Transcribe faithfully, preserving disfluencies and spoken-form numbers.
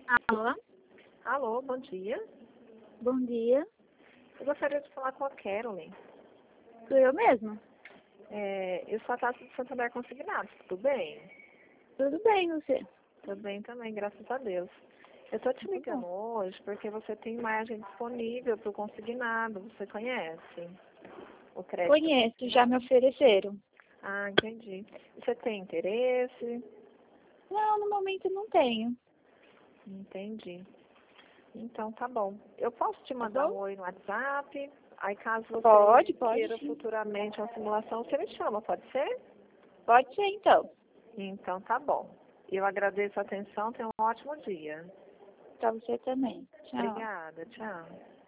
Alô, Alô, bom dia. bom dia. Eu gostaria de falar com a Carolyn. Sou eu mesma. É, eu sou a Tati de Santander Consignados, tudo bem? Tudo bem, você? Tudo bem também, graças a Deus. Eu estou te Tudo ligando bom. hoje porque você tem margem disponível para o consignado, você conhece o crédito Conheço, já consignado? me ofereceram. Ah, entendi. Você tem interesse? Não, no momento não tenho. Entendi. Então tá bom. Eu posso te Tá mandar bom? um oi no WhatsApp? Aí caso Pode, você pode queira sim. futuramente uma simulação, você me chama, pode ser? Pode ser então. Então tá bom. Eu agradeço a atenção, tenha um ótimo dia. Pra você também. Tchau. Obrigada, tchau.